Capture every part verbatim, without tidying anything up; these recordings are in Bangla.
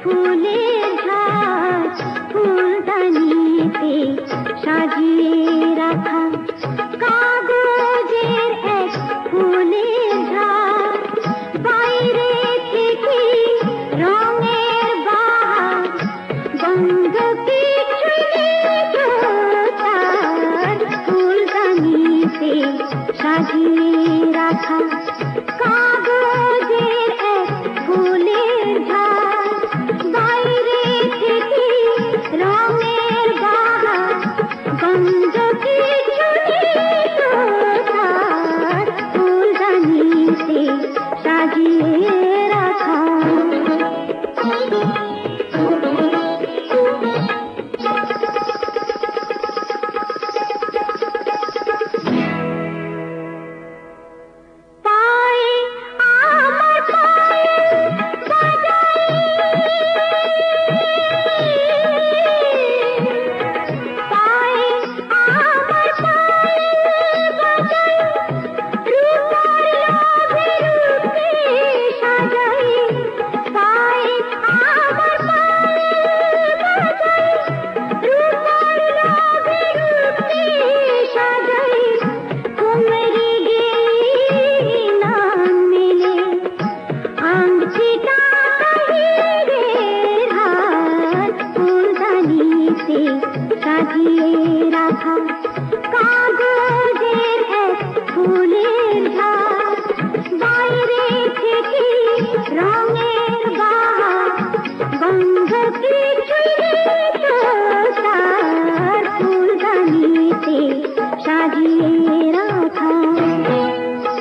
ফুলের ঝাড় ফুলদানিতে সাজিয়ে রাখা কাগজের এক ফুলের ঝাড় বাইরে থেকে রঙের বাহার বন্ধ কিছুই তার ফুলদানিতে সাজিয়ে রাখা কাগজের এক ফুলের ঝাড় বাইরে থেকে রঙের বাহার গন্ধ কিছুই তার ফুলদানিতে সাজিয়ে রাখা সাজিয়ে রাখা কাগজের এক ফুলের ঝাড় বাইরে থেকে রঙের বাহার গন্ধ কিছুই তার ফুলদানিতে সাজিয়ে রাখা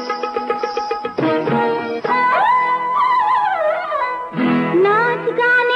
নাচ গানে